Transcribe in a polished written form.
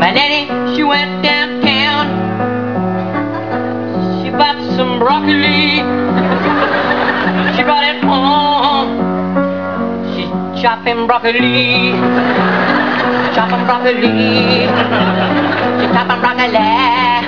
My nanny, she went downtown. She bought some broccoli. She brought it home. She's chopping broccoli. Chopping broccoli. She's chopping broccoli.